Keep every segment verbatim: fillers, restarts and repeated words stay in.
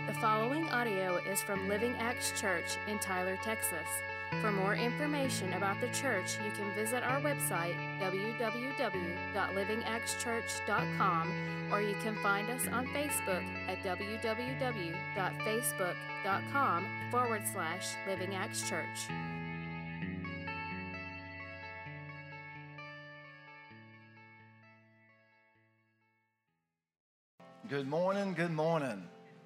The following audio is from Living Acts Church in Tyler, Texas. For more information about the church, you can visit our website, w w w dot living acts church dot com, or you can find us on Facebook at w w w dot facebook dot com forward slash Living Acts Church. Good morning, good morning.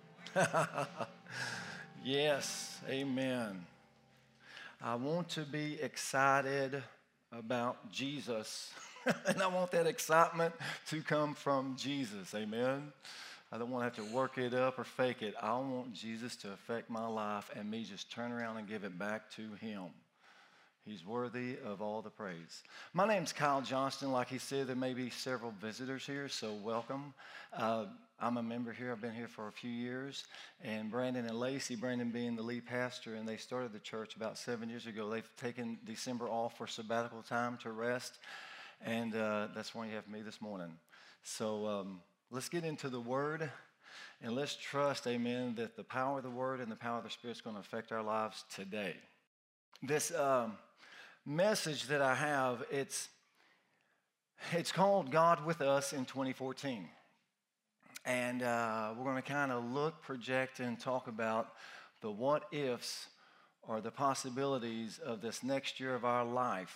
Yes, amen. I want to be excited about Jesus, and I want that excitement to come from Jesus, amen. I don't want to have to work it up or fake it. I want Jesus to affect my life and me just turn around and give it back to him. He's worthy of all the praise. My name's Kyle Johnston. Like he said, there may be several visitors here, so welcome. Uh, I'm a member here. I've been here for a few years. And Brandon and Lacey, Brandon being the lead pastor, and they started the church about seven years ago. They've taken December off for sabbatical time to rest, and uh, that's why you have me this morning. So um, let's get into the Word, and let's trust, amen, that the power of the Word and the power of the Spirit is going to affect our lives today. This um, message that I have, it's it's called God with Us in twenty fourteen. And uh, we're going to kind of look, project, and talk about the what-ifs or the possibilities of this next year of our life.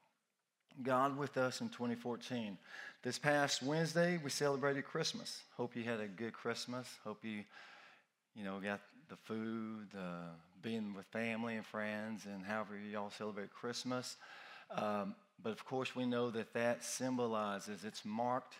God with Us in twenty fourteen. This past Wednesday, we celebrated Christmas. Hope you had a good Christmas. Hope you, you know, got the food, uh, being with family and friends, and however y'all celebrate Christmas. Um, but of course, we know that that symbolizes, it's marked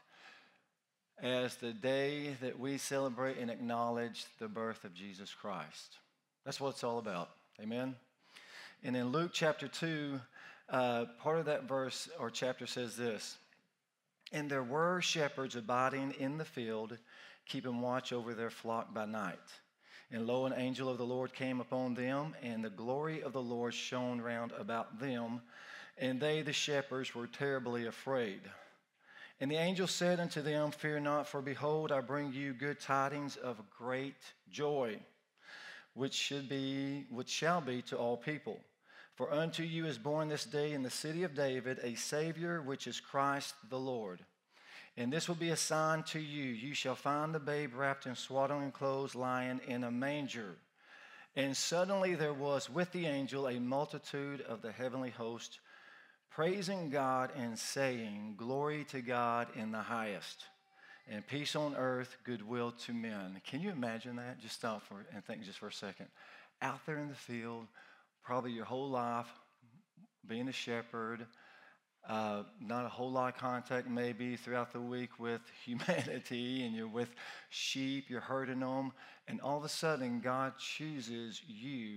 as the day that we celebrate and acknowledge the birth of Jesus Christ. That's what it's all about. Amen? And in Luke chapter two, uh, part of that verse or chapter says this, "And there were shepherds abiding in the field, keeping watch over their flock by night. And lo, an angel of the Lord came upon them, and the glory of the Lord shone round about them, and they, the shepherds, were terribly afraid. And the angel said unto them, Fear not, for behold, I bring you good tidings of great joy, which should be, which shall be to all people. For unto you is born this day in the city of David a Savior, which is Christ the Lord. And this will be a sign to you. You shall find the babe wrapped in swaddling clothes, lying in a manger. And suddenly there was with the angel a multitude of the heavenly host, praising God and saying, Glory to God in the highest, and peace on earth, goodwill to men." Can you imagine that? Just stop for and think just for a second. Out there in the field, probably your whole life, being a shepherd, uh, not a whole lot of contact maybe throughout the week with humanity, and you're with sheep, you're herding them, and all of a sudden God chooses you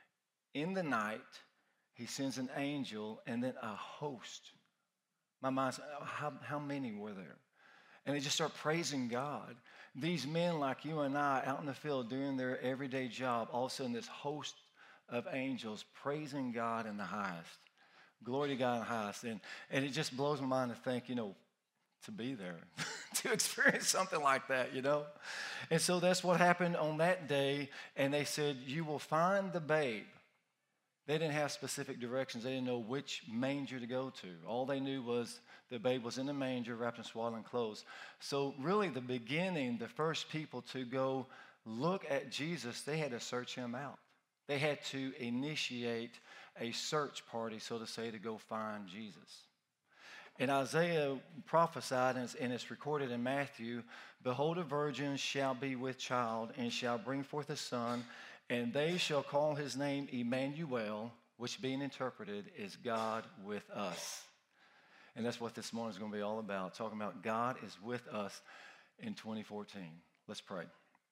in the night. He sends an angel and then a host. My mind says, how, how many were there? And they just start praising God. These men like you and I out in the field doing their everyday job, all of a sudden this host of angels praising God in the highest. Glory to God in the highest. And, and it just blows my mind to think, you know, to be there, to experience something like that, you know. And so that's what happened on that day. And they said, you will find the babe. They didn't have specific directions. They didn't know which manger to go to. All they knew was the babe was in a manger wrapped in swaddling clothes. So really the beginning, the first people to go look at Jesus, they had to search him out. They had to initiate a search party, so to say, to go find Jesus. And Isaiah prophesied, and it's, and it's recorded in Matthew, "Behold, a virgin shall be with child, and shall bring forth a son, and they shall call his name Emmanuel," which being interpreted is God with us. And that's what this morning is going to be all about, talking about God is with us in twenty fourteen. Let's pray.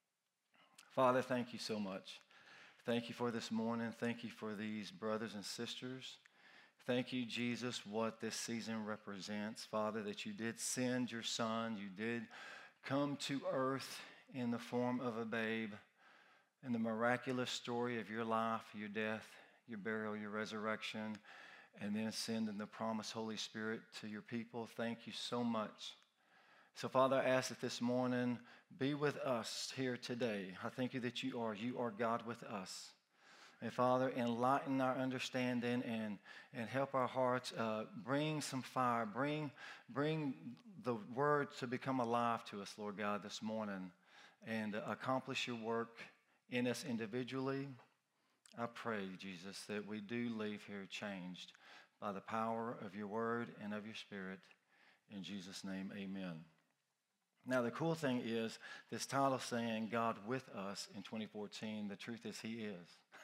Father, thank you so much. Thank you for this morning. Thank you for these brothers and sisters. Thank you, Jesus, what this season represents. Father, that you did send your son. You did come to earth in the form of a babe. And the miraculous story of your life, your death, your burial, your resurrection, and then sending the promised Holy Spirit to your people. Thank you so much So, Father, I ask that this morning, be with us here today. I thank you that you are. You are God with us. And Father, enlighten our understanding and, and help our hearts. Uh, bring some fire. Bring, bring the word to become alive to us, Lord God, this morning. And uh, accomplish your work in us individually. I pray, Jesus, that we do leave here changed by the power of your word and of your spirit. In Jesus' name, amen. Now, the cool thing is this title saying God with us in twenty fourteen. The truth is he is.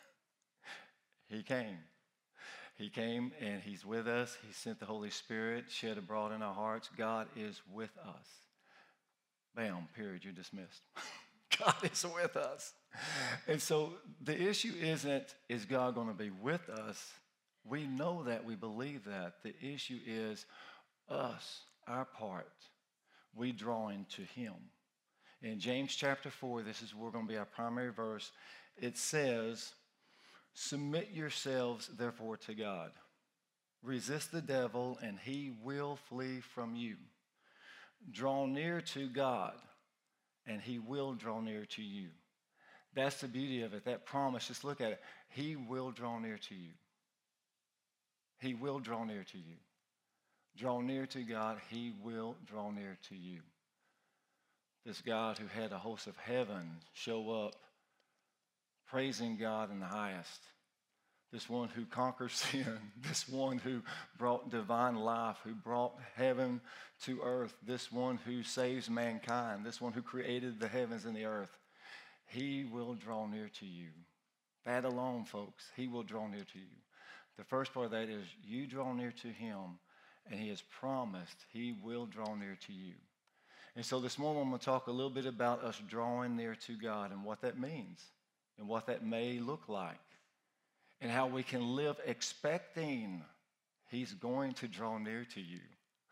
He came. He came and he's with us. He sent the Holy Spirit, shed abroad in our hearts. God is with us. Bam, period, you're dismissed. God is with us. And so the issue isn't, is God going to be with us? We know that. We believe that. The issue is us, our part. We drawing to him. In James chapter four, this is where we're going to be our primary verse. It says, submit yourselves, therefore, to God. Resist the devil, and he will flee from you. Draw near to God, and he will draw near to you. That's the beauty of it, that promise. Just look at it. He will draw near to you. He will draw near to you. Draw near to God, he will draw near to you. This God who had a host of heaven show up, praising God in the highest. This one who conquers sin. This one who brought divine life, who brought heaven to earth. This one who saves mankind. This one who created the heavens and the earth. He will draw near to you. That alone, folks, he will draw near to you. The first part of that is you draw near to him, and he has promised he will draw near to you. And so this morning I'm going to talk a little bit about us drawing near to God and what that means and what that may look like and how we can live expecting he's going to draw near to you.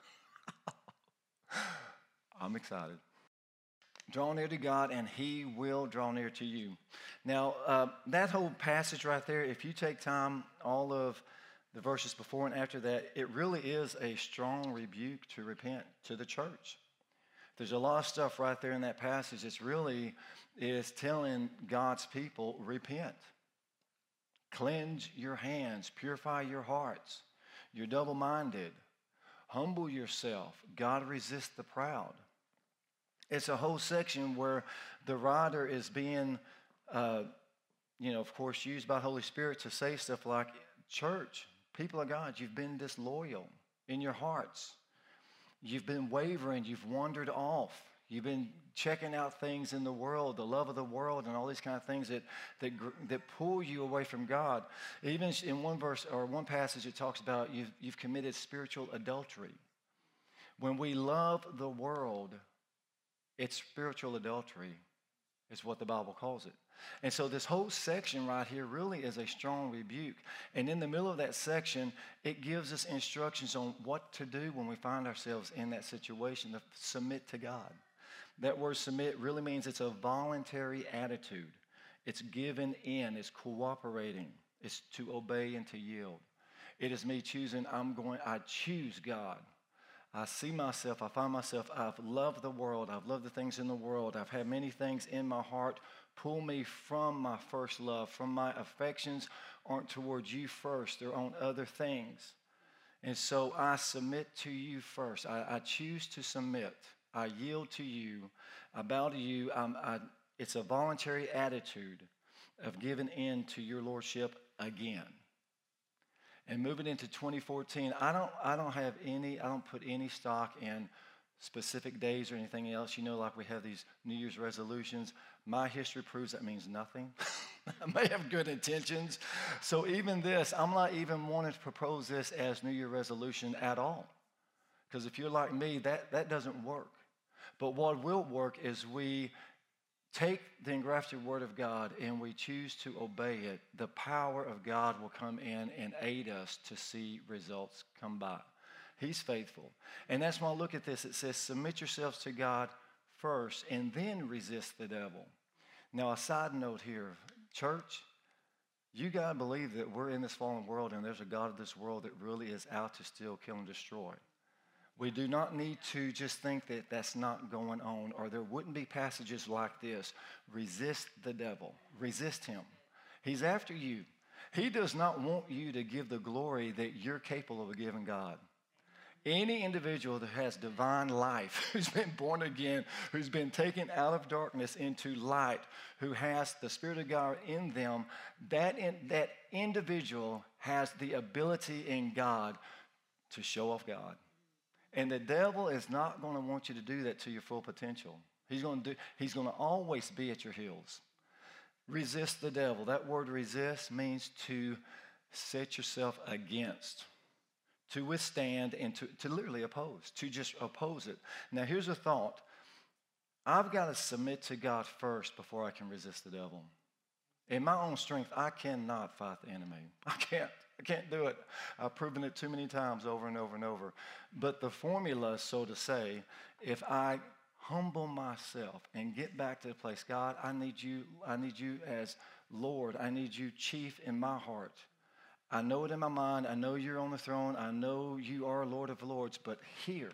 I'm excited. Draw near to God, and he will draw near to you. Now, uh, that whole passage right there, if you take time, all of the verses before and after that, it really is a strong rebuke to repent to the church. There's a lot of stuff right there in that passage. It's really is telling God's people, repent. Cleanse your hands. Purify your hearts. You're double-minded. Humble yourself. God resists the proud. It's a whole section where the writer is being, uh, you know, of course, used by the Holy Spirit to say stuff like, church, people of God, you've been disloyal in your hearts. You've been wavering. You've wandered off. You've been checking out things in the world, the love of the world, and all these kind of things that that that pull you away from God. Even in one verse or one passage, it talks about you've you've committed spiritual adultery. When we love the world, it's spiritual adultery, is what the Bible calls it. And so this whole section right here really is a strong rebuke. And in the middle of that section, it gives us instructions on what to do when we find ourselves in that situation, to submit to God. That word submit really means it's a voluntary attitude. It's giving in. It's cooperating. It's to obey and to yield. It is me choosing, I'm going, I choose God. I see myself, I find myself, I've loved the world, I've loved the things in the world, I've had many things in my heart pull me from my first love, from my affections aren't towards you first, they're on other things. And so I submit to you first. I, I choose to submit. I yield to you. I bow to you. I'm, I, it's a voluntary attitude of giving in to your lordship again. And moving into twenty fourteen, I don't, I don't have any, I don't put any stock in specific days or anything else. You know, like we have these New Year's resolutions. My history proves that means nothing. I may have good intentions. So even this, I'm not even wanting to propose this as New Year resolution at all. Because if you're like me, that, that doesn't work. But what will work is we take the engrafted word of God and we choose to obey it. The power of God will come in and aid us to see results come by. He's faithful. And that's when I look at this. It says, submit yourselves to God first and then resist the devil. Now, a side note here, church, you got to believe that we're in this fallen world and there's a God of this world that really is out to steal, kill, and destroy. We do not need to just think that that's not going on, or there wouldn't be passages like this. Resist the devil. Resist him. He's after you. He does not want you to give the glory that you're capable of giving God. Any individual that has divine life, who's been born again, who's been taken out of darkness into light, who has the Spirit of God in them, that, in, that individual has the ability in God to show off God. And the devil is not going to want you to do that to your full potential. He's going to do, he's going to always be at your heels. Resist the devil. That word resist means to set yourself against, to withstand, and to, to literally oppose, to just oppose it. Now, here's a thought. I've got to submit to God first before I can resist the devil. In my own strength, I cannot fight the enemy. I can't. I can't do it. I've proven it too many times over and over and over. But the formula, so to say, if I humble myself and get back to the place, God, I need you, I need you as Lord. I need you chief in my heart. I know it in my mind. I know you're on the throne. I know you are Lord of Lords. But here,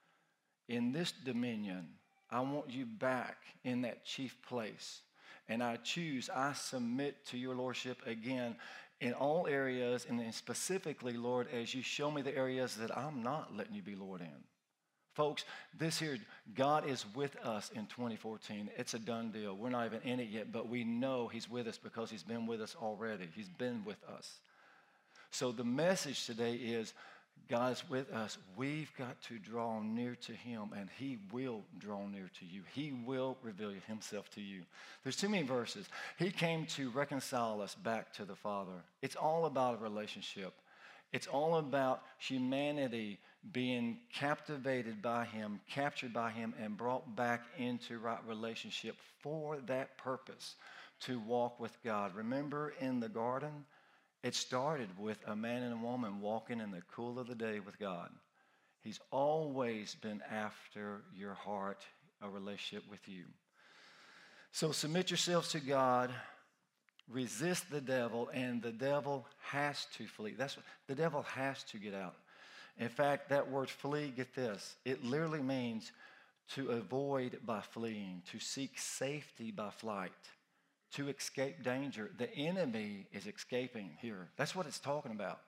in this dominion, I want you back in that chief place. And I choose, I submit to your lordship again in all areas, and then specifically, Lord, as you show me the areas that I'm not letting you be Lord in. Folks, this here, God is with us in twenty fourteen. It's a done deal. We're not even in it yet, but we know he's with us because he's been with us already. He's been with us. So the message today is, God is with us. We've got to draw near to him, and he will draw near to you. He will reveal himself to you. There's too many verses. He came to reconcile us back to the Father. It's all about a relationship. It's all about humanity being captivated by him, captured by him, and brought back into right relationship for that purpose, to walk with God. Remember in the garden? It started with a man and a woman walking in the cool of the day with God. He's always been after your heart, a relationship with you. So submit yourselves to God, resist the devil, and the devil has to flee. That's what, the devil has to get out. In fact, that word flee, get this, it literally means to avoid by fleeing, to seek safety by flight, to escape danger. The enemy is escaping here. That's what it's talking about.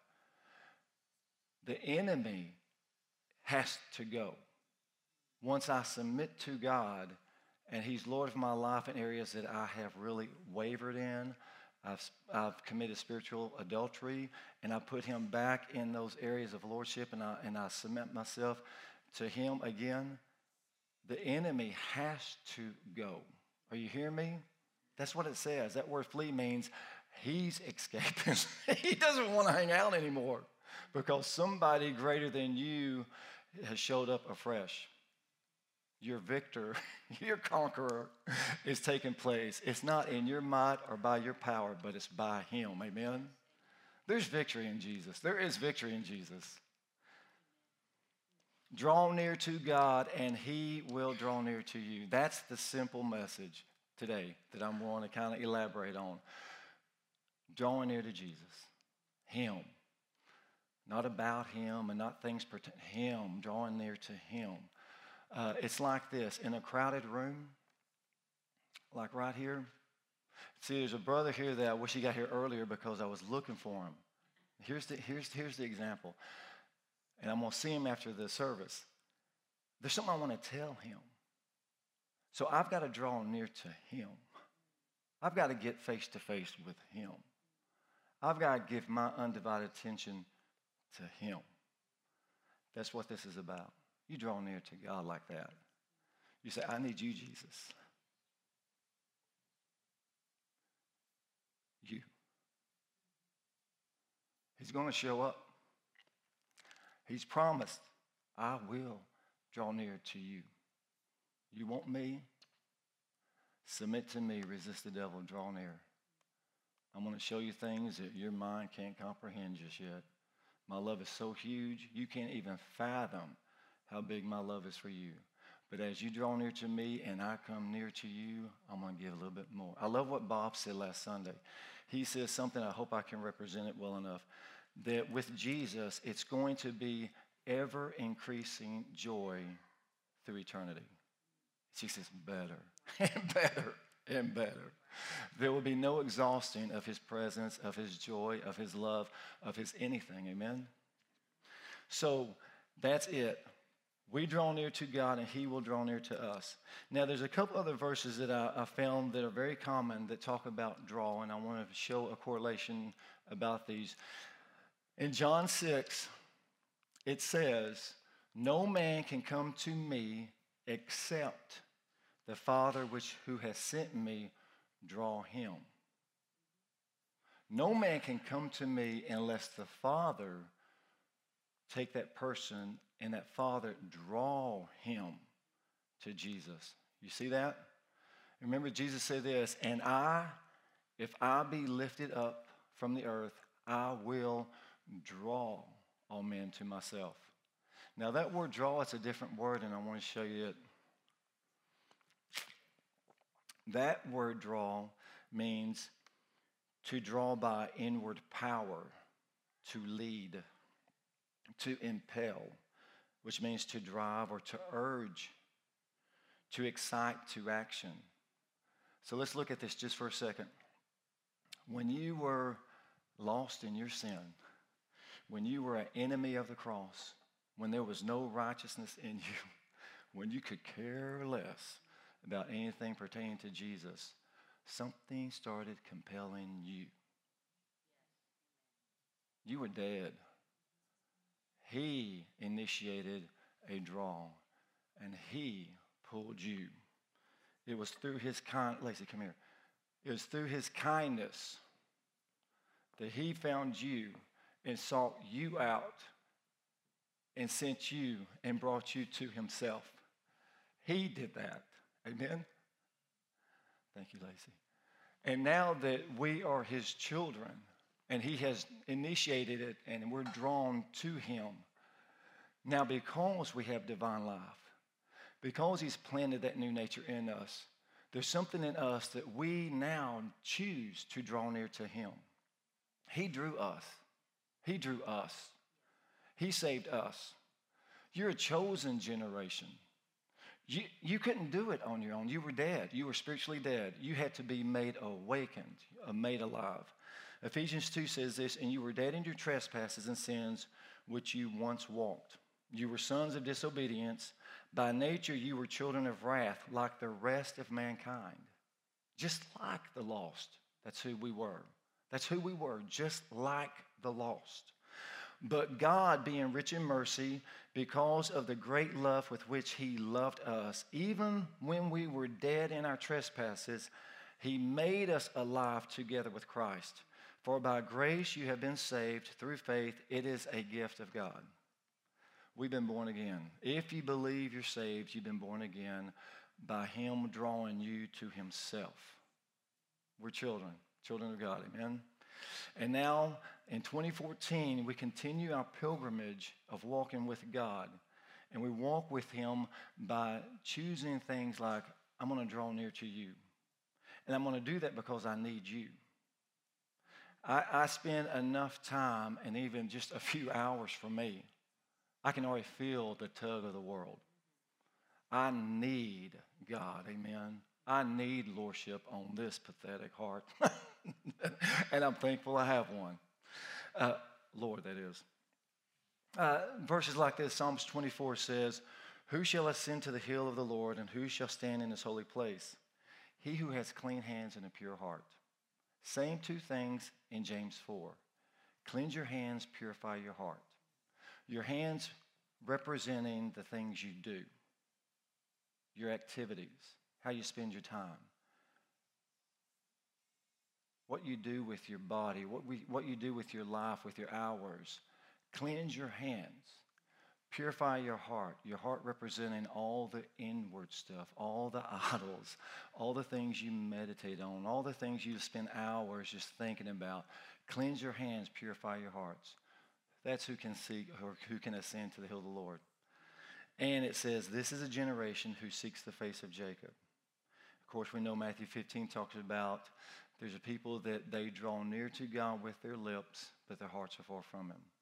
The enemy has to go. Once I submit to God and he's Lord of my life in areas that I have really wavered in, I've, I've committed spiritual adultery, and I put him back in those areas of lordship, and I, and I submit myself to him again, the enemy has to go. Are you hearing me? That's what it says. That word flee means he's escaping. He doesn't want to hang out anymore because somebody greater than you has showed up afresh. Your victor, your conqueror is taking place. It's not in your might or by your power, but it's by him. Amen? There's victory in Jesus. There is victory in Jesus. Draw near to God, and he will draw near to you. That's the simple message today that I'm going to kind of elaborate on. Drawing near to Jesus. Him. Not about him and not things pertaining. Him. Drawing near to him. Uh, it's like this. In a crowded room, like right here. See, there's a brother here that I wish he got here earlier because I was looking for him. Here's the, here's, here's the example. And I'm going to see him after the service. There's something I want to tell him. So I've got to draw near to him. I've got to get face to face with him. I've got to give my undivided attention to him. That's what this is about. You draw near to God like that. You say, I need you, Jesus. You. He's going to show up. He's promised, I will draw near to you. You want me? Submit to me, resist the devil, draw near. I'm going to show you things that your mind can't comprehend just yet. My love is so huge, you can't even fathom how big my love is for you. But as you draw near to me and I come near to you, I'm going to give a little bit more. I love what Bob said last Sunday. He says something, I hope I can represent it well enough, that with Jesus, it's going to be ever-increasing joy through eternity. She says, better and better and better. There will be no exhausting of his presence, of his joy, of his love, of his anything. Amen? So that's it. We draw near to God, and he will draw near to us. Now, there's a couple other verses that I, I found that are very common that talk about draw, and I want to show a correlation about these. In John six, it says, no man can come to me except the Father which who has sent me draw him. No man can come to me unless the Father take that person and that Father draw him to Jesus. You see that? Remember, Jesus said this, and I, if I be lifted up from the earth, I will draw all men to myself. Now, that word draw, it's a different word, and I want to show you it. That word draw means to draw by inward power, to lead, to impel, which means to drive or to urge, to excite to action. So let's look at this just for a second. When you were lost in your sin, when you were an enemy of the cross, when there was no righteousness in you, when you could care less about anything pertaining to Jesus, something started compelling you. You were dead. He initiated a draw, and he pulled you. It was through his kind, Lacey, come here. It was through his kindness that he found you and sought you out and sent you and brought you to himself. He did that. Amen? Thank you, Lacey. And now that we are his children, and he has initiated it, and we're drawn to him, now because we have divine life, because he's planted that new nature in us, there's something in us that we now choose to draw near to him. He drew us. He drew us. He saved us. You're a chosen generation. You, you couldn't do it on your own. You were dead. You were spiritually dead. You had to be made awakened, uh, made alive. Ephesians two says this, and you were dead in your trespasses and sins which you once walked. You were sons of disobedience. By nature you were children of wrath like the rest of mankind. Just like the lost. That's who we were. That's who we were, just like the lost. But God, being rich in mercy, because of the great love with which he loved us, even when we were dead in our trespasses, he made us alive together with Christ. For by grace you have been saved through faith. It is a gift of God. We've been born again. If you believe you're saved, you've been born again by him drawing you to himself. We're children, children of God, amen? And now, in twenty fourteen, we continue our pilgrimage of walking with God. And we walk with him by choosing things like, I'm going to draw near to you. And I'm going to do that because I need you. I, I spend enough time, and even just a few hours for me, I can already feel the tug of the world. I need God, amen. I need lordship on this pathetic heart. And I'm thankful I have one. Uh, Lord, that is. Uh, verses like this, Psalms twenty-four says, who shall ascend to the hill of the Lord, and who shall stand in his holy place? He who has clean hands and a pure heart. Same two things in James four. Cleanse your hands, purify your heart. Your hands representing the things you do, your activities, how you spend your time, what you do with your body, what, we, what you do with your life, with your hours. Cleanse your hands. Purify your heart. Your heart representing all the inward stuff, all the idols, all the things you meditate on, all the things you spend hours just thinking about. Cleanse your hands, purify your hearts. That's who can seek or who can ascend to the hill of the Lord. And it says, this is a generation who seeks the face of Jacob. Of course, we know Matthew fifteen talks about there's a people that they draw near to God with their lips, but their hearts are far from him.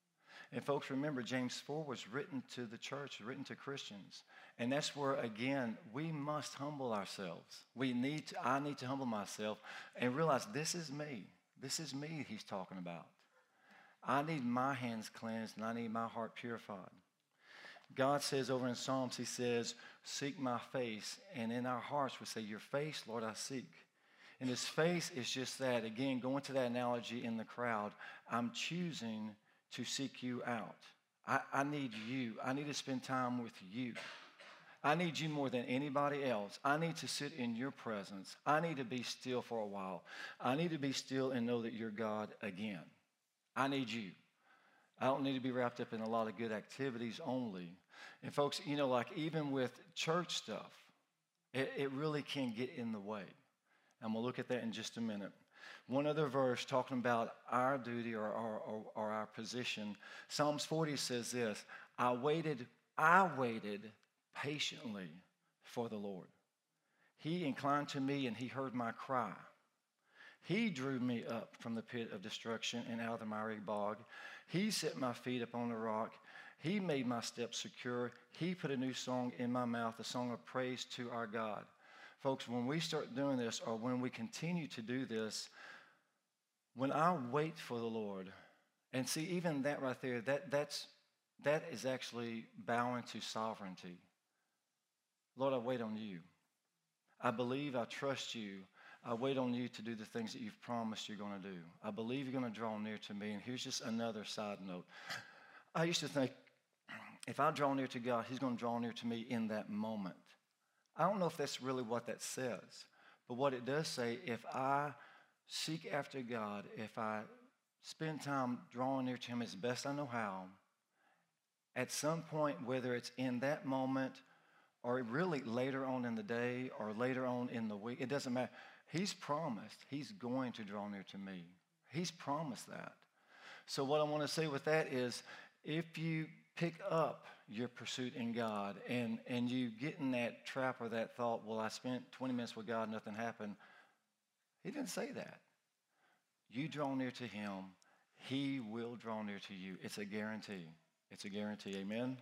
And folks, remember, James four was written to the church, written to Christians. And that's where, again, we must humble ourselves. We need to, I need to humble myself and realize this is me. This is me he's talking about. I need my hands cleansed and I need my heart purified. God says over in Psalms, he says, seek my face. And in our hearts we say, your face, Lord, I seek. And his face is just that. Again, going to that analogy in the crowd, I'm choosing to seek you out. I, I need you. I need to spend time with you. I need you more than anybody else. I need to sit in your presence. I need to be still for a while. I need to be still and know that you're God again. I need you. I don't need to be wrapped up in a lot of good activities only. And folks, you know, like even with church stuff, it, it really can get in the way. And we'll look at that in just a minute. One other verse talking about our duty or, or, or, or our position. Psalms forty says this, I waited, I waited patiently for the Lord. He inclined to me and he heard my cry. He drew me up from the pit of destruction and out of the miry bog. He set my feet upon the rock. He made my steps secure. He put a new song in my mouth, a song of praise to our God. Folks, when we start doing this or when we continue to do this, when I wait for the Lord, and see even that right there, that, that's, that is actually bowing to sovereignty. Lord, I wait on you. I believe, I trust you. I wait on you to do the things that you've promised you're going to do. I believe you're going to draw near to me. And here's just another side note. I used to think, if I draw near to God, he's going to draw near to me in that moment. I don't know if that's really what that says. But what it does say, if I seek after God, if I spend time drawing near to him as best I know how, at some point, whether it's in that moment or really later on in the day or later on in the week, it doesn't matter. He's promised he's going to draw near to me. He's promised that. So what I want to say with that is, if you pick up your pursuit in God and, and you get in that trap or that thought, well, I spent twenty minutes with God, nothing happened. He didn't say that. You draw near to him, he will draw near to you. It's a guarantee. It's a guarantee. Amen?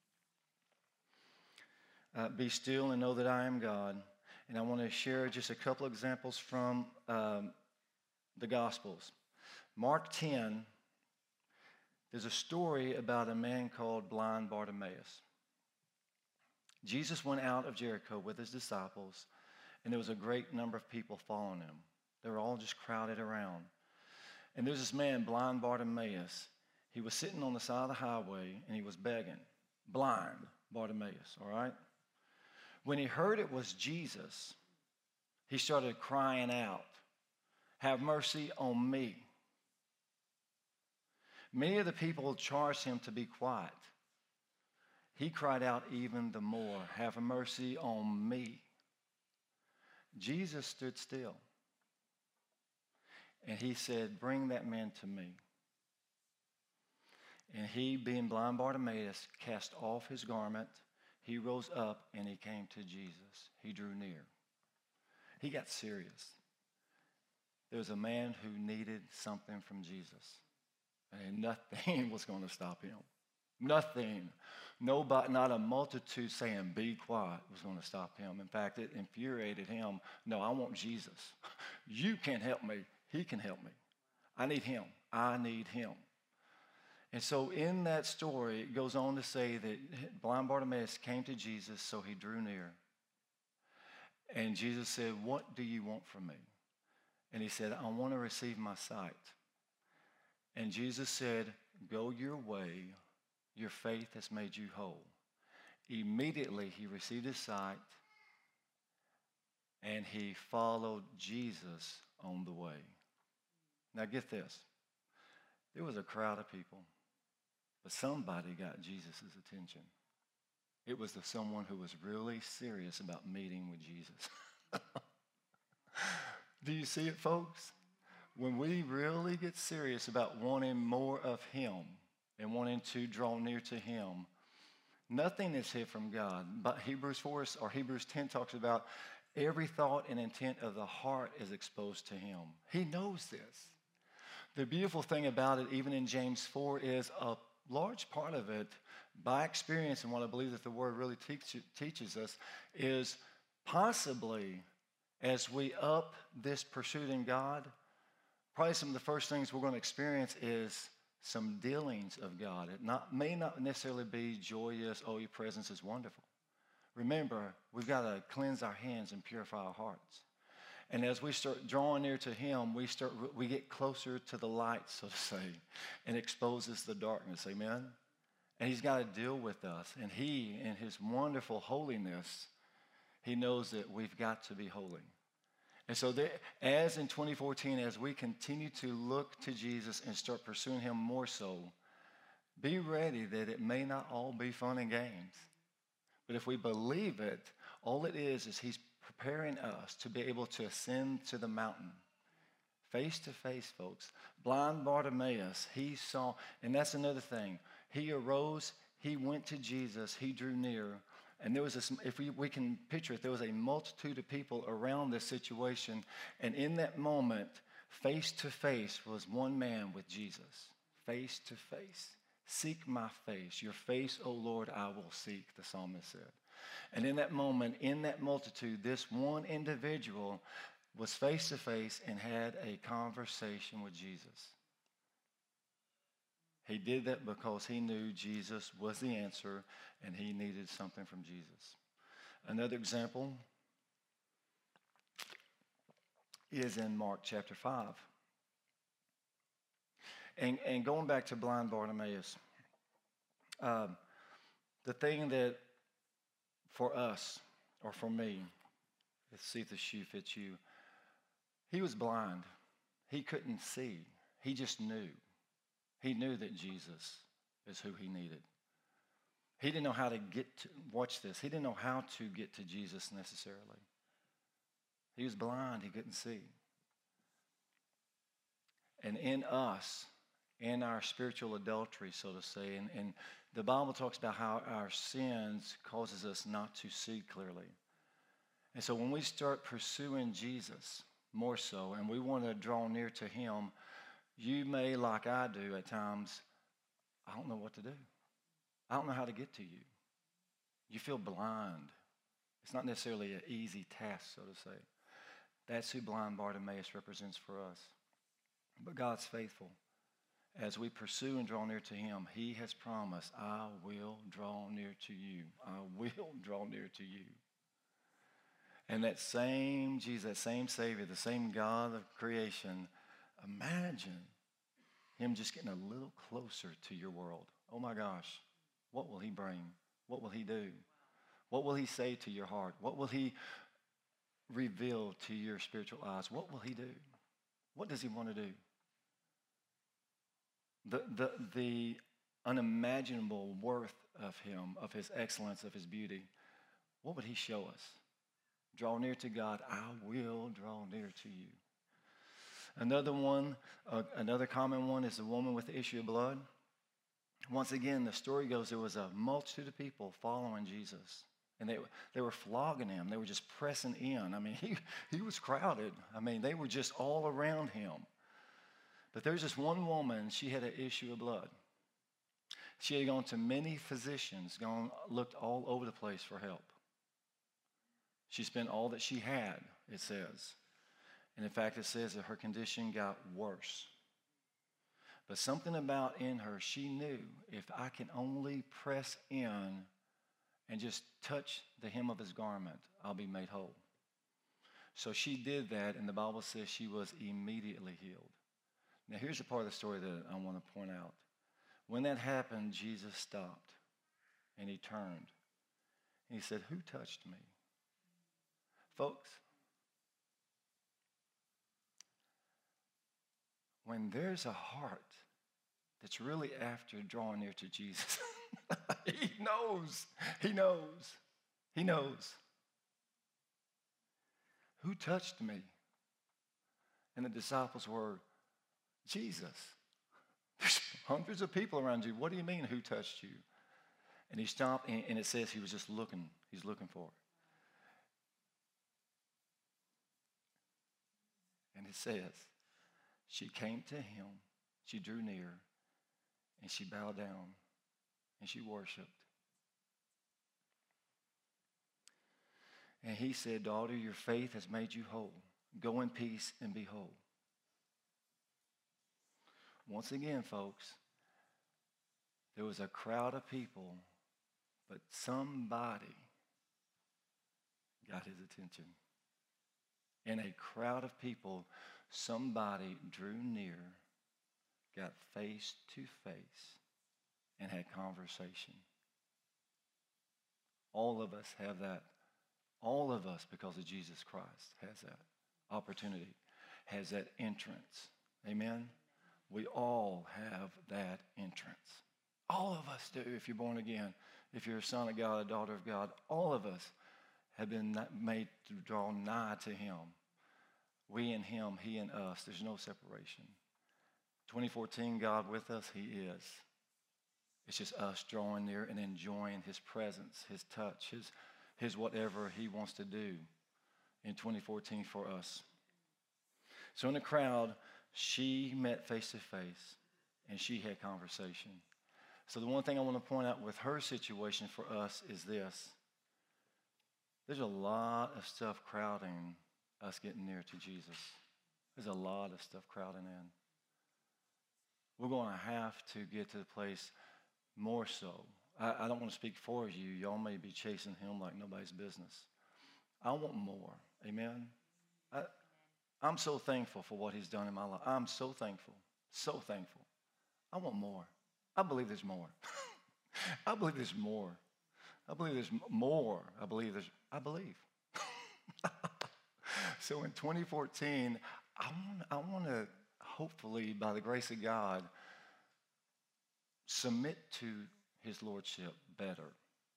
Uh, be still and know that I am God. And I want to share just a couple of examples from um, the Gospels. Mark ten, there's a story about a man called blind Bartimaeus. Jesus went out of Jericho with his disciples, and there was a great number of people following him. They were all just crowded around. And there's this man, blind Bartimaeus. He was sitting on the side of the highway, and he was begging. Blind Bartimaeus, all right? When he heard it was Jesus, he started crying out, have mercy on me. Many of the people charged him to be quiet. He cried out even the more, have mercy on me. Jesus stood still. And he said, bring that man to me. And he, being blind Bartimaeus, cast off his garment. He rose up and he came to Jesus. He drew near. He got serious. There was a man who needed something from Jesus. And nothing was going to stop him. Nothing. Nobody, not a multitude saying, be quiet, was going to stop him. In fact, it infuriated him. No, I want Jesus. You can't help me. He can help me. I need him. I need him. And so in that story, it goes on to say that blind Bartimaeus came to Jesus, so he drew near. And Jesus said, what do you want from me? And he said, I want to receive my sight. And Jesus said, go your way. Your faith has made you whole. Immediately he received his sight, and he followed Jesus on the way. Now get this. There was a crowd of people, but somebody got Jesus' attention. It was the someone who was really serious about meeting with Jesus. Do you see it, folks? When we really get serious about wanting more of him and wanting to draw near to him, nothing is hid from God. But Hebrews four or Hebrews ten talks about every thought and intent of the heart is exposed to him. He knows this. The beautiful thing about it, even in James four, is a large part of it, by experience, and what I believe that the Word really teach, teaches us, is possibly as we up this pursuit in God, probably some of the first things we're going to experience is some dealings of God. It not, may not necessarily be joyous, oh, your presence is wonderful. Remember, we've got to cleanse our hands and purify our hearts. And as we start drawing near to him, we start we get closer to the light, so to say, and exposes the darkness. Amen? And he's got to deal with us. And he, in his wonderful holiness, he knows that we've got to be holy. And so there, as in twenty fourteen, as we continue to look to Jesus and start pursuing him more so, be ready that it may not all be fun and games. But if we believe it, all it is is he's preparing us to be able to ascend to the mountain. Face to face, folks. Blind Bartimaeus, he saw, and that's another thing. He arose, he went to Jesus, he drew near, and there was this, if we, we can picture it, there was a multitude of people around this situation, and in that moment, face to face was one man with Jesus. Face to face. Seek my face. Your face, O Lord, I will seek, the psalmist said. And in that moment, in that multitude, this one individual was face to face and had a conversation with Jesus. He did that because he knew Jesus was the answer and he needed something from Jesus. Another example is in Mark chapter five. And, and going back to blind Bartimaeus, um, the thing that for us, or for me, let's see if the shoe fits you, he was blind. He couldn't see. He just knew. He knew that Jesus is who he needed. He didn't know how to get to, watch this, he didn't know how to get to Jesus necessarily. He was blind, he couldn't see. And in us, in our spiritual adultery, so to say, and, and the Bible talks about how our sins causes us not to see clearly. And so when we start pursuing Jesus more so, and we want to draw near to him, you may, like I do at times, I don't know what to do. I don't know how to get to you. You feel blind. It's not necessarily an easy task, so to say. That's who blind Bartimaeus represents for us. But God's faithful. As we pursue and draw near to him, he has promised, I will draw near to you. I will draw near to you. And that same Jesus, that same Savior, the same God of creation, imagine him just getting a little closer to your world. Oh my gosh, what will he bring? What will he do? What will he say to your heart? What will he reveal to your spiritual eyes? What will he do? What does he want to do? The, the, the unimaginable worth of him, of his excellence, of his beauty, what would he show us? Draw near to God, I will draw near to you. Another one, uh, another common one is the woman with the issue of blood. Once again, the story goes there was a multitude of people following Jesus. And they, they were flogging him. They were just pressing in. I mean, he, he was crowded. I mean, they were just all around him. But there's this one woman, she had an issue of blood. She had gone to many physicians, gone, looked all over the place for help. She spent all that she had, it says. And in fact, it says that her condition got worse. But something about in her, she knew, if I can only press in and just touch the hem of his garment, I'll be made whole. So she did that, and the Bible says she was immediately healed. Now, here's the part of the story that I want to point out. When that happened, Jesus stopped, and he turned, and he said, who touched me? Folks, when there's a heart that's really after drawing near to Jesus, he knows, he knows, he knows. Who touched me? And the disciples were, Jesus. There's hundreds of people around you. What do you mean, who touched you? And he stopped, and, and it says he was just looking. He's looking for it. And it says, she came to him, she drew near, and she bowed down, and she worshiped. And he said, daughter, your faith has made you whole. Go in peace and be whole. Once again, folks, there was a crowd of people, but somebody got his attention. In a crowd of people, somebody drew near, got face to face, and had conversation. All of us have that. All of us, because of Jesus Christ, has that opportunity, has that entrance. Amen? We all have that entrance. All of us do, if you're born again. If you're a son of God, a daughter of God, all of us have been made to draw nigh to him. We and him, he and us. There's no separation. twenty fourteen, God with us, he is. It's just us drawing near and enjoying his presence, his touch, his, his whatever he wants to do in twenty fourteen for us. So in the crowd, she met face to face, and she had conversation. So the one thing I want to point out with her situation for us is this. There's a lot of stuff crowding us getting near to Jesus. There's a lot of stuff crowding in. We're going to have to get to the place more so. I, I don't want to speak for you. Y'all may be chasing him like nobody's business. I want more. Amen? I, I'm so thankful for what he's done in my life. I'm so thankful. So thankful. I want more. I believe there's more. I believe there's more. I believe there's more. I believe there's, I believe. So in twenty fourteen, I want, I want to hopefully, by the grace of God, submit to his lordship better.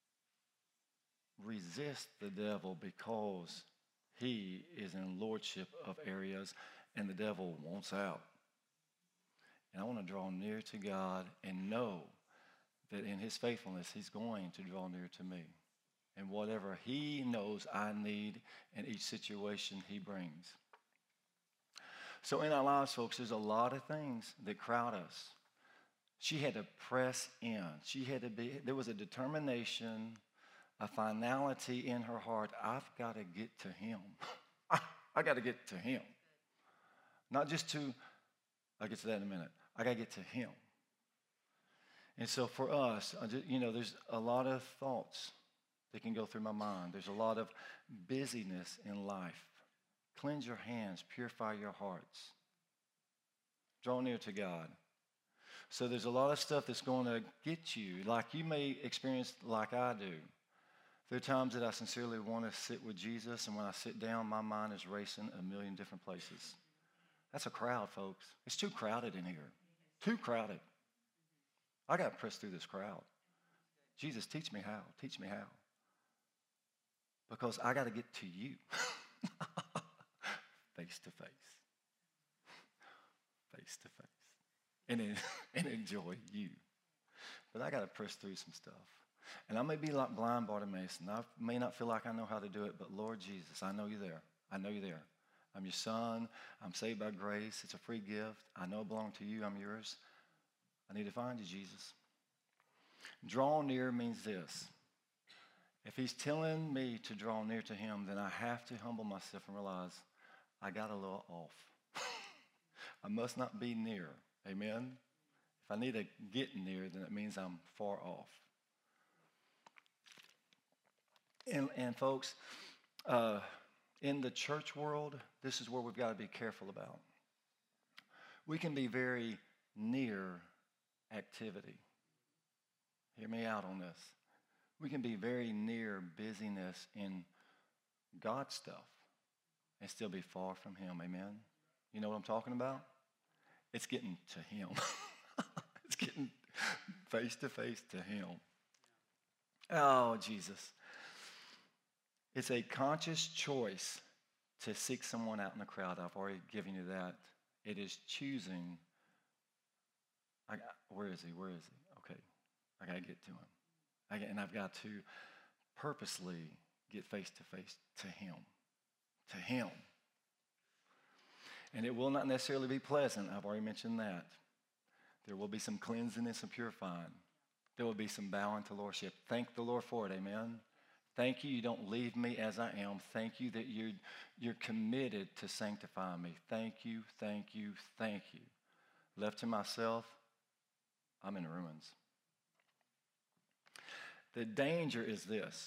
Resist the devil because he is in lordship of areas and the devil wants out. And I want to draw near to God and know that in his faithfulness, he's going to draw near to me. And whatever he knows I need in each situation he brings. So in our lives, folks, there's a lot of things that crowd us. She had to press in. She had to be, there was a determination, a finality in her heart. I've got to get to him. I, I got to get to him. Not just to, I'll get to that in a minute. I got to get to him. And so for us, you know, there's a lot of thoughts that can go through my mind. There's a lot of busyness in life. Cleanse your hands, purify your hearts. Draw near to God. So there's a lot of stuff that's going to get you, like you may experience like I do. There are times that I sincerely want to sit with Jesus, and when I sit down, my mind is racing a million different places. That's a crowd, folks. It's too crowded in here. Too crowded. I got to press through this crowd. Jesus, teach me how. Teach me how. Because I got to get to you. Face to face. Face to face. And, in, and enjoy you. But I got to press through some stuff. And I may be like blind Bartimaeus, and I may not feel like I know how to do it, but Lord Jesus, I know you're there. I know you're there. I'm your son. I'm saved by grace. It's a free gift. I know I belong to you. I'm yours. I need to find you, Jesus. Draw near means this. If he's telling me to draw near to him, then I have to humble myself and realize I got a little off. I must not be near. Amen? If I need to get near, then it means I'm far off. And, and folks, uh, in the church world, this is where we've got to be careful about. We can be very near activity. Hear me out on this. We can be very near busyness in God's stuff and still be far from him. Amen? You know what I'm talking about? It's getting to him. It's getting face to face to him. Oh, Jesus. It's a conscious choice to seek someone out in the crowd. I've already given you that. It is choosing. I, where is he? Where is he? Okay. I got to get to him. I got, and I've got to purposely get face to face to him. To him. And it will not necessarily be pleasant. I've already mentioned that. There will be some cleansing and some purifying. there will be some bowing to lordship. Thank the Lord for it, amen? Thank you, you don't leave me as I am. Thank you that you're, you're committed to sanctify me. Thank you, thank you, thank you. Left to myself, I'm in ruins. The danger is this.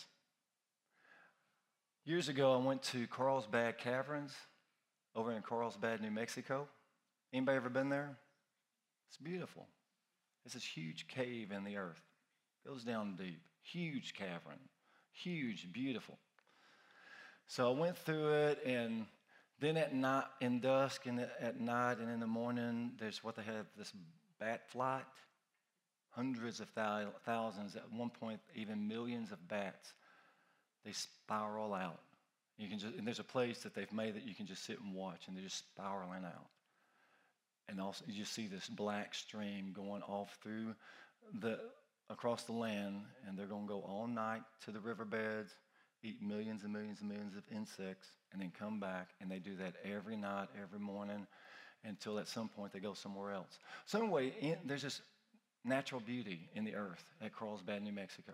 Years ago, I went to Carlsbad Caverns over in Carlsbad, New Mexico. Anybody ever been there? It's beautiful. It's this huge cave in the earth. Goes down deep. Huge cavern. Huge, beautiful. So I went through it, and then at night, in dusk, and at night, and in the morning, there's what they have, this bat flight. Hundreds of thousands, at one point, even millions of bats. They spiral out. You can just, and there's a place that they've made that you can just sit and watch, and they're just spiraling out. And also, you just see this black stream going off through the across the land, and they're going to go all night to the riverbeds, eat millions and millions and millions of insects, and then come back, and they do that every night, every morning, until at some point they go somewhere else. So anyway, in, there's this natural beauty in the earth at Carlsbad, New Mexico.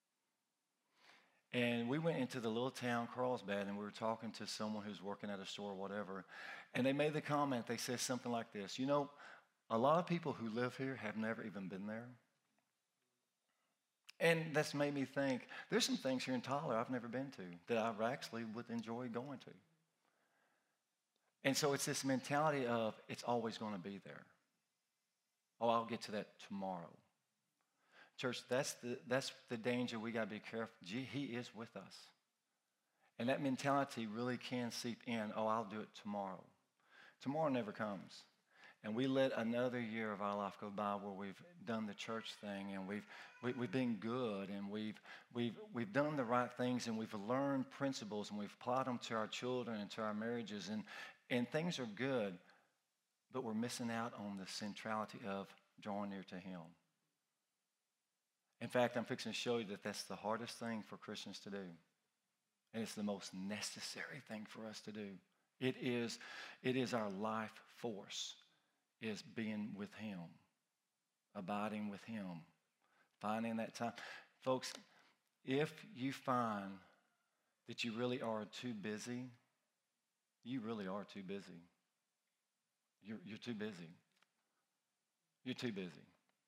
And we went into the little town, Carlsbad, and we were talking to someone who's working at a store or whatever, and they made the comment, they said something like this, you know, a lot of people who live here have never even been there. And that's made me think, there's some things here in Tyler I've never been to that I actually would enjoy going to. And so it's this mentality of it's always going to be there. Oh, I'll get to that tomorrow. Church, that's the, that's the danger we got to be careful. Gee, he is with us. And that mentality really can seep in, oh, I'll do it tomorrow. Tomorrow never comes. And we let another year of our life go by where we've done the church thing, and we've we, we've been good, and we've we've we've done the right things, and we've learned principles, and we've applied them to our children and to our marriages, and and things are good, but we're missing out on the centrality of drawing near to Him. In fact, I'm fixing to show you that that's the hardest thing for Christians to do, and it's the most necessary thing for us to do. It is it is our life force. Is being with Him, abiding with Him, finding that time. Folks, if you find that you really are too busy, you really are too busy. You're, you're too busy. You're too busy.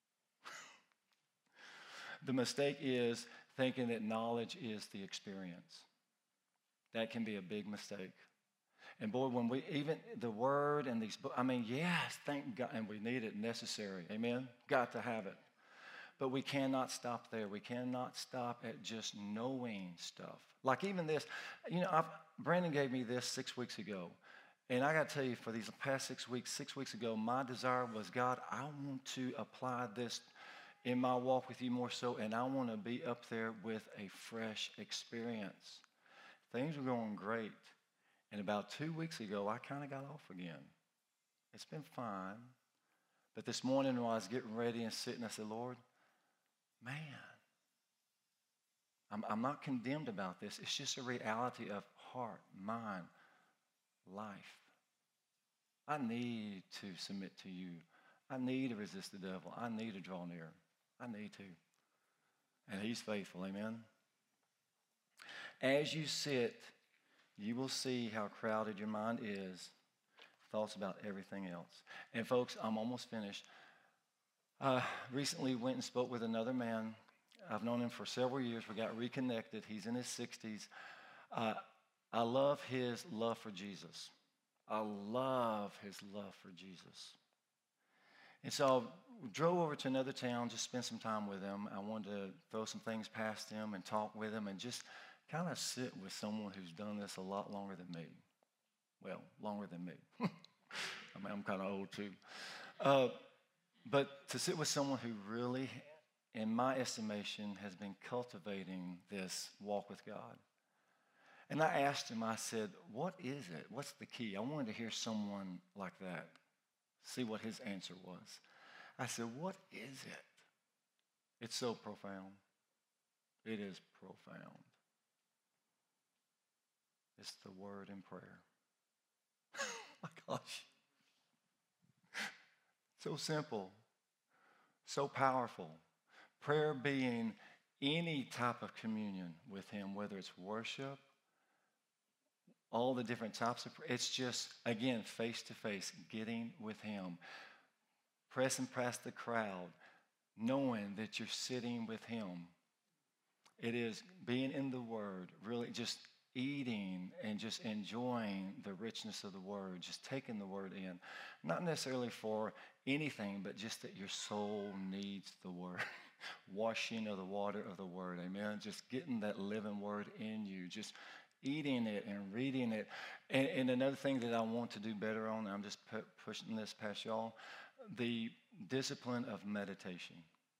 The mistake is thinking that knowledge is the experience. That can be a big mistake. And boy, when we, even the Word and these books, I mean, yes, thank God, and we need it, necessary, amen? Got to have it. But we cannot stop there. We cannot stop at just knowing stuff. Like even this, you know, I've, Brandon gave me this six weeks ago. And I got to tell you, for these past six weeks, six weeks ago, my desire was, God, I want to apply this in my walk with you more so, and I want to be up there with a fresh experience. Things were going great. And about two weeks ago, I kind of got off again. It's been fine. But this morning when I was getting ready and sitting, I said, Lord, man, I'm, I'm not condemned about this. It's just a reality of heart, mind, life. I need to submit to you. I need to resist the devil. I need to draw near. I need to. And He's faithful, amen? As you sit, you will see how crowded your mind is, thoughts about everything else. And folks, I'm almost finished. I recently went and spoke with another man. I've known him for several years. We got reconnected. He's in his sixties. Uh, I love his love for Jesus. I love his love for Jesus. And so I drove over to another town, just spend some time with him. I wanted to throw some things past him and talk with him and just kind of sit with someone who's done this a lot longer than me. Well, longer than me. I mean, I'm kind of old too. Uh, but to sit with someone who really, in my estimation, has been cultivating this walk with God. And I asked him, I said, what is it? What's the key? I wanted to hear someone like that, see what his answer was. I said, what is it? It's so profound. It is profound. It's the word and prayer. My gosh. So simple, so powerful, Prayer being any type of communion with him, whether it's worship, all the different types of prayer. It's just, again, face to face, getting with him. Pressing past the crowd, knowing that you're sitting with him. It is being in the Word, really just eating and just enjoying the richness of the Word, just taking the Word in. Not necessarily for anything, but just that your soul needs the Word. Washing of the water of the Word, amen? Just getting that living Word in you, just eating it and reading it. And, and another thing that I want to do better on, I'm just pu- pushing this past y'all, the discipline of meditation.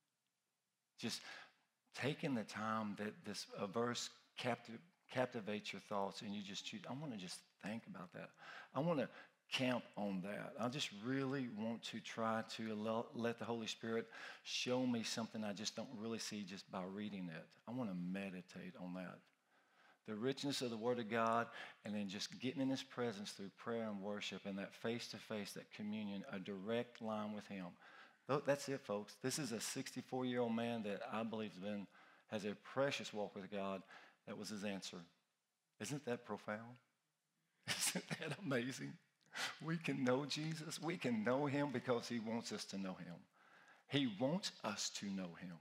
Just taking the time that this a verse captiv- captivates your thoughts and you just choose, I want to just think about that. I want to camp on that. I just really want to try to allow, let the Holy Spirit show me something I just don't really see just by reading it. I want to meditate on that. The richness of the Word of God, and then just getting in His presence through prayer and worship and that face-to-face, that communion, a direct line with Him. That's it, folks. This is a sixty-four-year-old man that I believe has been, has a precious walk with God. That was his answer. Isn't that profound? Isn't that amazing? We can know Jesus. We can know Him because He wants us to know Him. He wants us to know Him.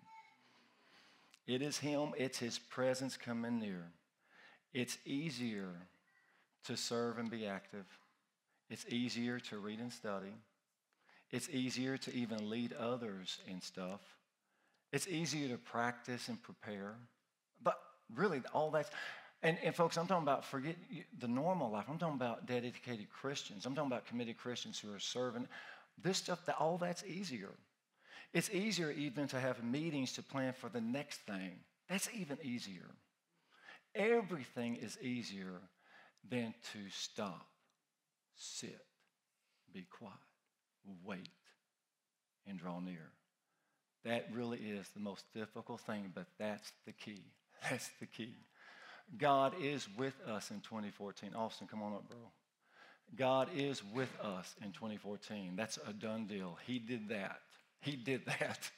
It is Him. It's His presence coming near. It's easier to serve and be active. It's easier to read and study. It's easier to even lead others in stuff. It's easier to practice and prepare. But really, all that's, and, and folks, I'm talking about, forget the normal life. I'm talking about dedicated Christians. I'm talking about committed Christians who are serving. This stuff, that all that's easier. It's easier even to have meetings to plan for the next thing. That's even easier. Everything is easier than to stop, sit, be quiet, wait, and draw near. That really is the most difficult thing, but that's the key. That's the key. God is with us in twenty fourteen. Austin, come on up, bro. God is with us in twenty fourteen. That's a done deal. He did that. He did that.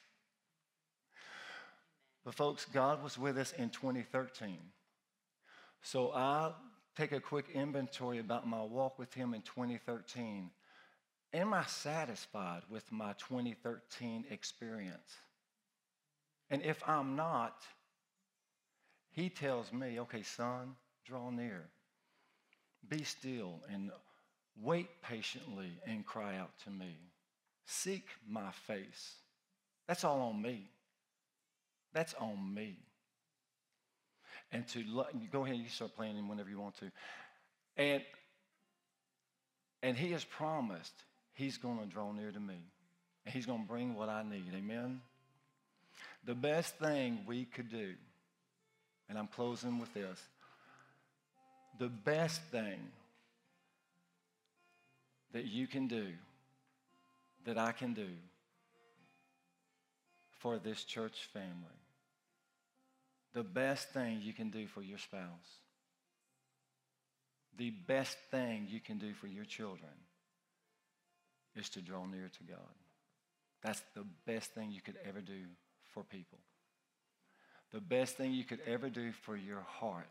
But folks, God was with us in twenty thirteen. So I'll take a quick inventory about my walk with Him in twenty thirteen. Am I satisfied with my twenty thirteen experience? And if I'm not, He tells me, okay, son, draw near. Be still and wait patiently and cry out to me. Seek my face. That's all on me. That's on me. And to go ahead, you start playing him whenever you want to. And, and He has promised He's going to draw near to me. And He's going to bring what I need. Amen? The best thing we could do, and I'm closing with this, the best thing that you can do, that I can do for this church family, the best thing you can do for your spouse, the best thing you can do for your children is to draw near to God. That's the best thing you could ever do for people. The best thing you could ever do for your heart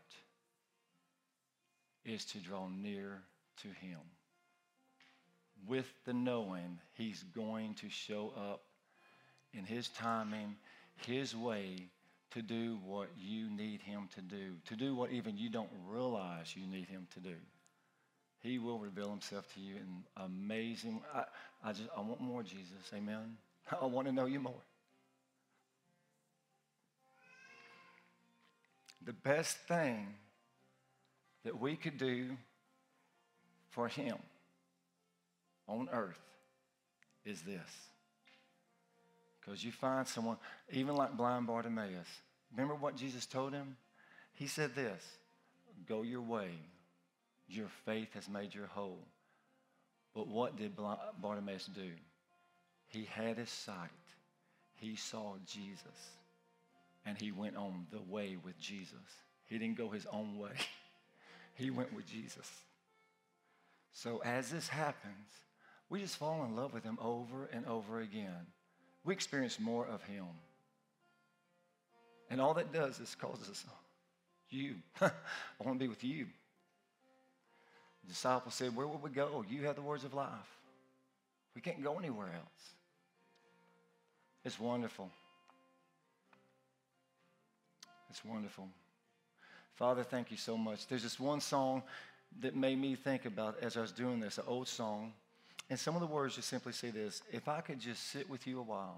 is to draw near to Him with the knowing He's going to show up in His timing, His way, to do what you need Him to do, to do what even you don't realize you need Him to do. He will reveal Himself to you in amazing. I, I just I want more, Jesus. Amen. I want to know You more. The best thing that we could do for Him on earth is this. Because you find someone, even like blind Bartimaeus. Remember what Jesus told him? He said this, go your way. Your faith has made you whole. But what did Bartimaeus do? He had his sight. He saw Jesus. And he went on the way with Jesus. He didn't go his own way. He went with Jesus. So as this happens, we just fall in love with Him over and over again. We experience more of Him. And all that does is causes us, you, I want to be with you. The disciples said, where will we go? You have the words of life. We can't go anywhere else. It's wonderful. It's wonderful. Father, thank you so much. There's this one song that made me think about as I was doing this, an old song. And some of the words just simply say this: if I could just sit with you a while,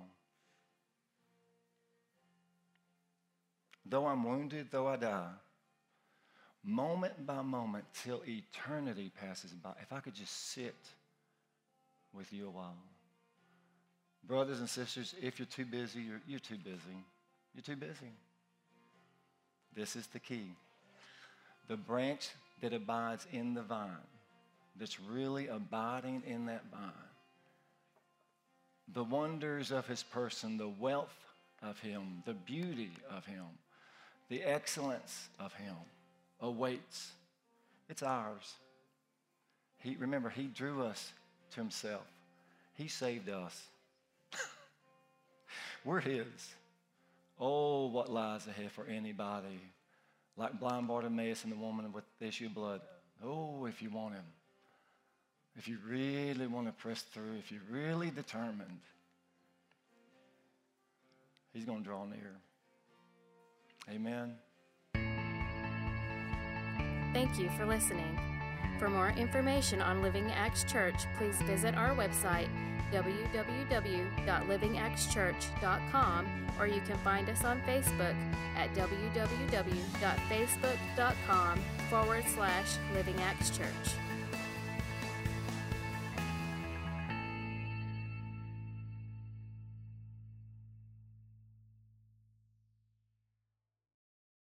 though I'm wounded, though I die, moment by moment till eternity passes by, if I could just sit with you a while. Brothers and sisters, if you're too busy, you're, you're too busy. You're too busy. This is the key. The branch that abides in the vine, that's really abiding in that vine, the wonders of his person, the wealth of him, the beauty of him, the excellence of him awaits. It's ours. He, remember, he drew us to himself. He saved us. We're his. Oh, what lies ahead for anybody. Like blind Bartimaeus and the woman with the issue of blood. Oh, if you want him. If you really want to press through, if you're really determined, he's going to draw near. Amen. Thank you for listening. For more information on Living Acts Church, please visit our website, w w w dot living acts church dot com, or you can find us on Facebook at w w w dot facebook dot com forward slash Living Acts Church.